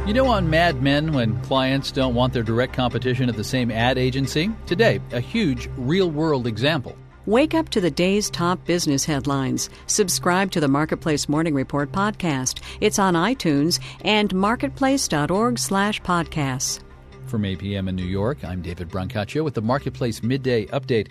You know, on Mad Men, when clients don't want their direct competition at the same ad agency? Today, a huge real-world example. Wake up to the day's top business headlines. Subscribe to the Marketplace Morning Report podcast. It's on iTunes and marketplace.org/podcasts. From 8 p.m. in New York, I'm David Brancaccio with the Marketplace Midday Update.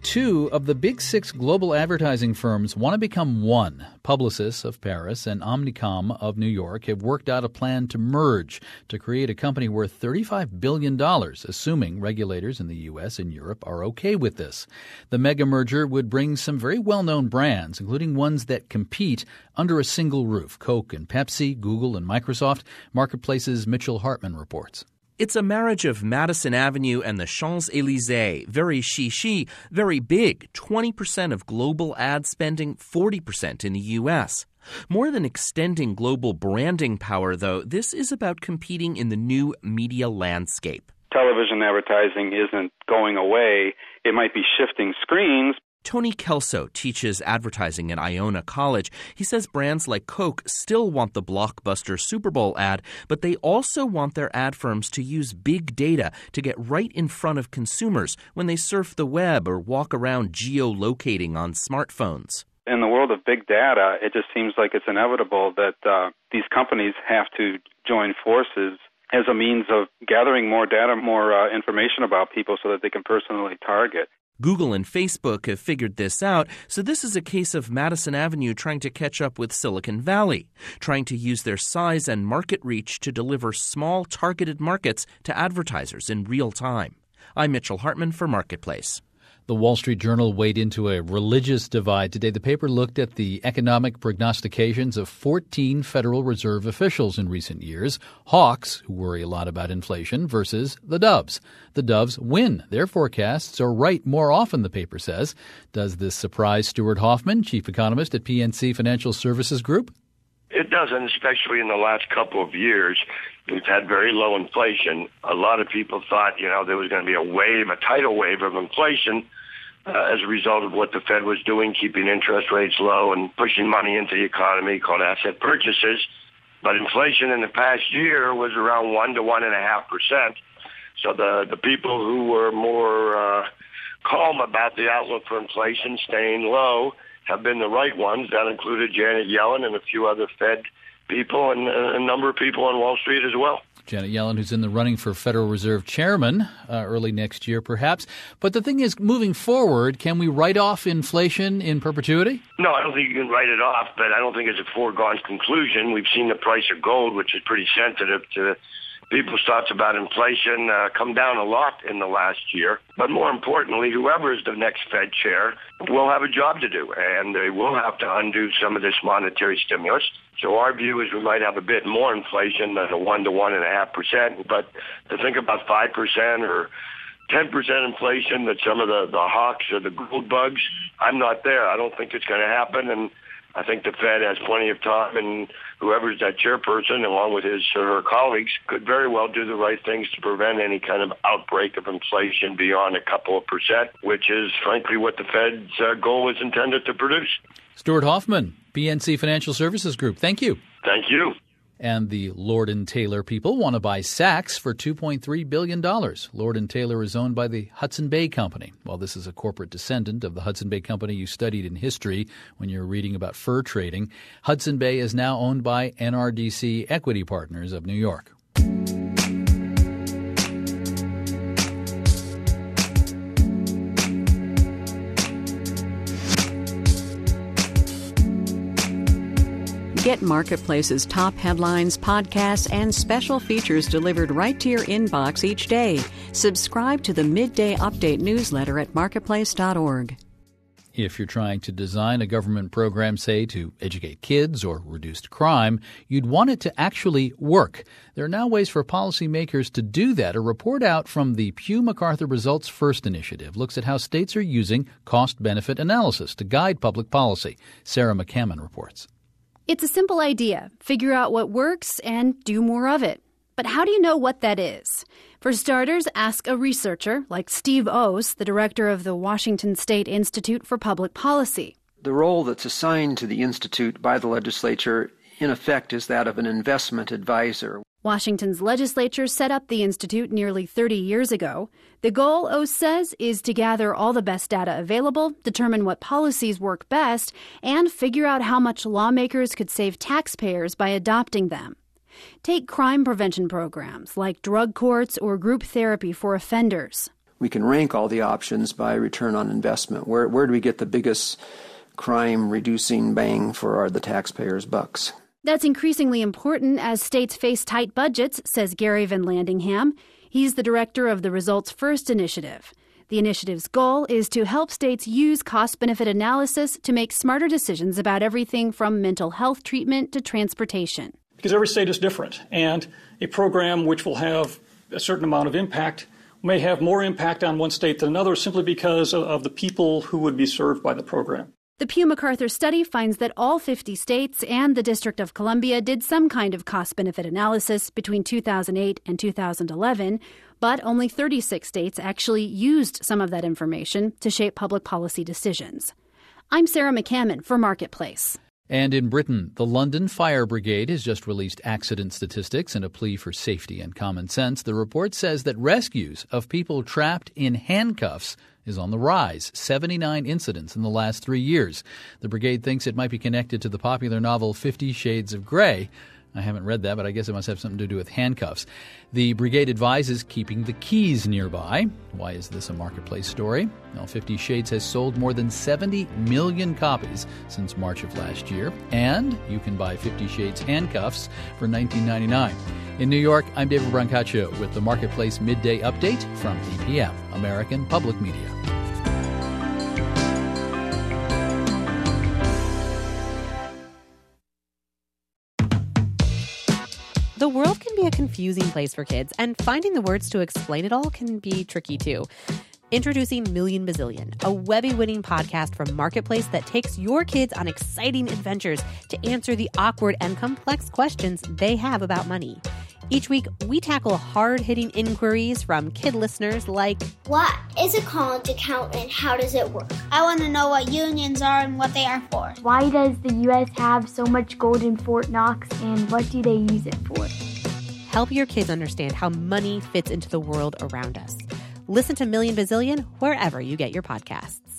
2 of the big 6 global advertising firms want to become one. Publicis of Paris and Omnicom of New York have worked out a plan to merge to create a company worth $35 billion, assuming regulators in the U.S. and Europe are okay with this. The mega merger would bring some very well-known brands, including ones that compete under a single roof. Coke and Pepsi, Google and Microsoft. Marketplace's Mitchell Hartman reports. It's a marriage of Madison Avenue and the Champs-Élysées. Very chic, very big. 20% of global ad spending, 40% in the U.S. More than extending global branding power, though, this is about competing in the new media landscape. Television advertising isn't going away. It might be shifting screens. Tony Kelso teaches advertising at Iona College. He says brands like Coke still want the blockbuster Super Bowl ad, but they also want their ad firms to use big data to get right in front of consumers when they surf the web or walk around geolocating on smartphones. In the world of big data, it just seems like it's inevitable that these companies have to join forces as a means of gathering more data, more information about people so that they can personally target. Google and Facebook have figured this out, so this is a case of Madison Avenue trying to catch up with Silicon Valley, trying to use their size and market reach to deliver small, targeted markets to advertisers in real time. I'm Mitchell Hartman for Marketplace. The Wall Street Journal weighed into a religious divide today. The paper looked at the economic prognostications of 14 Federal Reserve officials in recent years. Hawks, who worry a lot about inflation, versus the doves. The doves win. Their forecasts are right more often, the paper says. Does this surprise Stuart Hoffman, chief economist at PNC Financial Services Group? It doesn't, especially in the last couple of years. We've had very low inflation. A lot of people thought, there was going to be a tidal wave of inflation as a result of what the Fed was doing, keeping interest rates low and pushing money into the economy called asset purchases. But inflation in the past year was around 1 to 1.5%. So the people who were more calm about the outlook for inflation staying low have been the right ones. That included Janet Yellen and a few other Fed people and a number of people on Wall Street as well. Janet Yellen, who's in the running for Federal Reserve Chairman early next year, perhaps. But the thing is, moving forward, can we write off inflation in perpetuity? No, I don't think you can write it off, but I don't think it's a foregone conclusion. We've seen the price of gold, which is pretty sensitive to people's thoughts about inflation, come down a lot in the last year. But more importantly, whoever is the next Fed chair will have a job to do, and they will have to undo some of this monetary stimulus. So our view is we might have a bit more inflation than the 1 to 1.5%, but to think about 5% or 10% inflation that some of the hawks or the gold bugs, I'm not there. I don't think it's going to happen, and I think the Fed has plenty of time, and whoever's that chairperson, along with his or her colleagues, could very well do the right things to prevent any kind of outbreak of inflation beyond a couple of percent, which is, frankly, what the Fed's goal is intended to produce. Stuart Hoffman, PNC Financial Services Group. Thank you. Thank you. And the Lord & Taylor people want to buy Saks for $2.3 billion. Lord & Taylor is owned by the Hudson Bay Company. While this is a corporate descendant of the Hudson Bay Company you studied in history when you were reading about fur trading, Hudson Bay is now owned by NRDC Equity Partners of New York. Get Marketplace's top headlines, podcasts, and special features delivered right to your inbox each day. Subscribe to the Midday Update newsletter at marketplace.org. If you're trying to design a government program, say, to educate kids or reduce crime, you'd want it to actually work. There are now ways for policymakers to do that. A report out from the Pew MacArthur Results First initiative looks at how states are using cost-benefit analysis to guide public policy. Sarah McCammon reports. It's a simple idea. Figure out what works and do more of it. But how do you know what that is? For starters, ask a researcher like Steve Oss, the director of the Washington State Institute for Public Policy. The role that's assigned to the Institute by the legislature, in effect, is that of an investment advisor. Washington's legislature set up the institute nearly 30 years ago. The goal, Oz says, is to gather all the best data available, determine what policies work best, and figure out how much lawmakers could save taxpayers by adopting them. Take crime prevention programs like drug courts or group therapy for offenders. We can rank all the options by return on investment. Where do we get the biggest crime-reducing bang for the taxpayers' bucks? That's increasingly important as states face tight budgets, says Gary Van Landingham. He's the director of the Results First initiative. The initiative's goal is to help states use cost-benefit analysis to make smarter decisions about everything from mental health treatment to transportation. Because every state is different, and a program which will have a certain amount of impact may have more impact on one state than another simply because of the people who would be served by the program. The Pew MacArthur study finds that all 50 states and the District of Columbia did some kind of cost-benefit analysis between 2008 and 2011, but only 36 states actually used some of that information to shape public policy decisions. I'm Sarah McCammon for Marketplace. And in Britain, the London Fire Brigade has just released accident statistics in a plea for safety and common sense. The report says that rescues of people trapped in handcuffs is on the rise, 79 incidents in the last 3 years. The brigade thinks it might be connected to the popular novel 50 Shades of Grey. I haven't read that, but I guess it must have something to do with handcuffs. The brigade advises keeping the keys nearby. Why is this a Marketplace story? Well, 50 Shades has sold more than 70 million copies since March of last year. And you can buy 50 Shades handcuffs for $19.99. In New York, I'm David Brancaccio with the Marketplace Midday Update from APM, American Public Media. The world can be a confusing place for kids, and finding the words to explain it all can be tricky too. Introducing Million Bazillion, a Webby-winning podcast from Marketplace that takes your kids on exciting adventures to answer the awkward and complex questions they have about money. Each week, we tackle hard-hitting inquiries from kid listeners like, what is a college account and how does it work? I want to know what unions are and what they are for. Why does the U.S. have so much gold in Fort Knox and what do they use it for? Help your kids understand how money fits into the world around us. Listen to Million Bazillion wherever you get your podcasts.